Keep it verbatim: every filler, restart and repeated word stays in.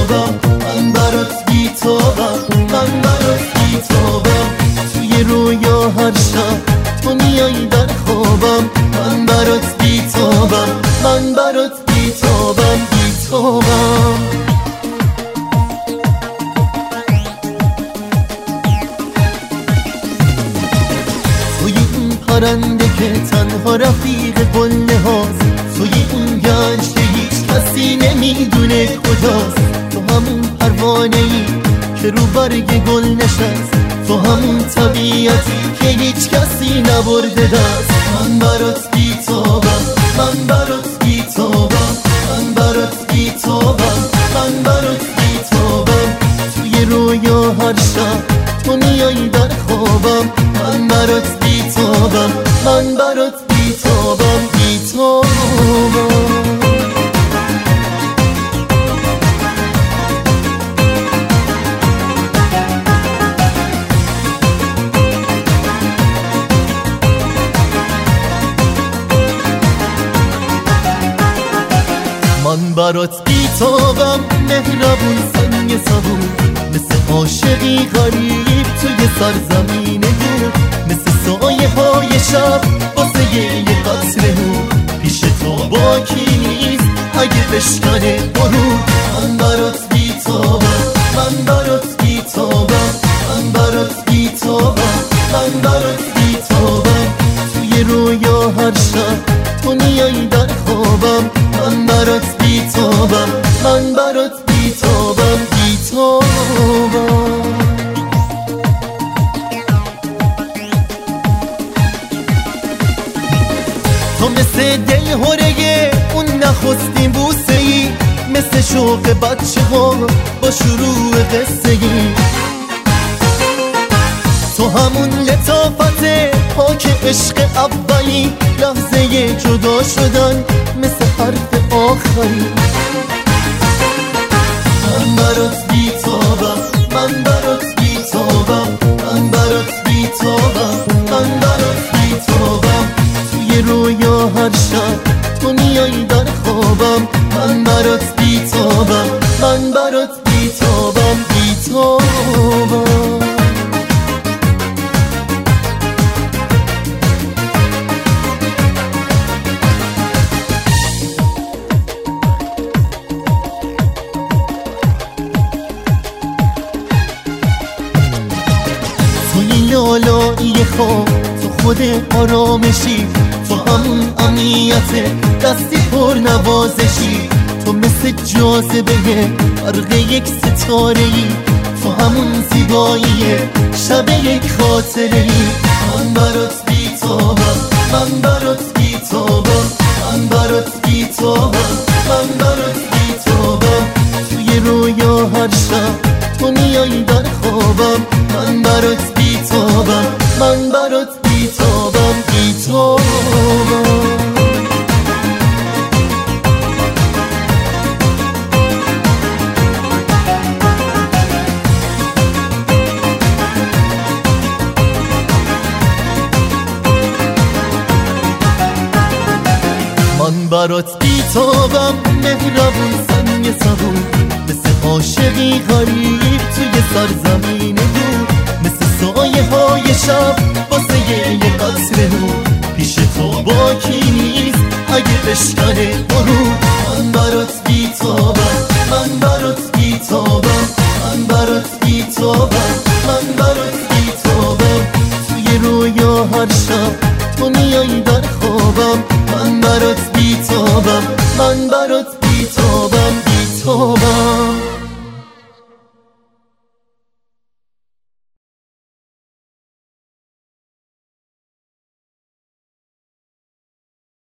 بیتابم، من برات بیتابم، من برات بیتابم. توی رویا هر شب تو میای در خوابم، من برات بیتابم، من برات بیتابم، بیتابم. توی اون پرنده که تنها رفیق قله هاست، توی اون گنج که هیچ کسی نمیدونه کجاست. تو همون پروانه ای که رو برگ گل نشست، تو همون طبیعتی که هیچ کسی نبرده دست. من برات بیتابم، من برات بیتابم، من برات بیتابم، من برات بیتابم. توی رویا هر شب تو میای در خوابم، من برات بیتابم، من برات بیتابم، بیتابم. من برات بیتابم، مهربون سنگ صبور، مثل عاشقی غریب توی سرزمین دور، مثل سایه های شب واسه یه قطره نور. پیش تو باکی نیست اگه بشکنه غرور. من برات بیتابم، من برات بیتابم، من برات بیتابم، من برات بیتابم. توی رویا هر شب تو میای در خوابم، من برات بیتابم، من برات بیتابم، بیتابم. تو مثل دل هرگه اون نخستین بوسه ای، مثل شوق بچه ها با شروع قصه ای. تو همون لطافت پاک عشق اولی، لحظه جدا شدن مثل حرف آخری. من برات بیتابم، من برات بیتابم، من برات بیتابم، من برات بیتابم. توی رویا هر شب تو میای در خوابم، من برات بیتابم، من برات بیتابم، بیتابم. لالایی خواب تو خود آرامشی، تو همون امنیت دستی پر نوازشی. تو مثل جاذبه برق یک ستاره ای، تو همون زیبایی شب یک خاطره ای. من برات بیتابم، من برات بیتابم، من برات بیتابم، من برات بیتابم. توی رویا هر شب تو میای در خوابم، من برات بیتابم، من برات بیتابم، بیتابم. من برات بیتابم، مهربون سنگ صبور، مثل عاشقی غریب توی سرزمین دور، مثل سایه های شب واسه یه قطره نور. پیش تو باکی نیست اگه بشکنه غرور. من برات بیتابم، من برات بیتابم، من برات بیتابم، من برات بیتابم. توی رویا هر شب تو میای در خوابم، من برات بیتابم، من برات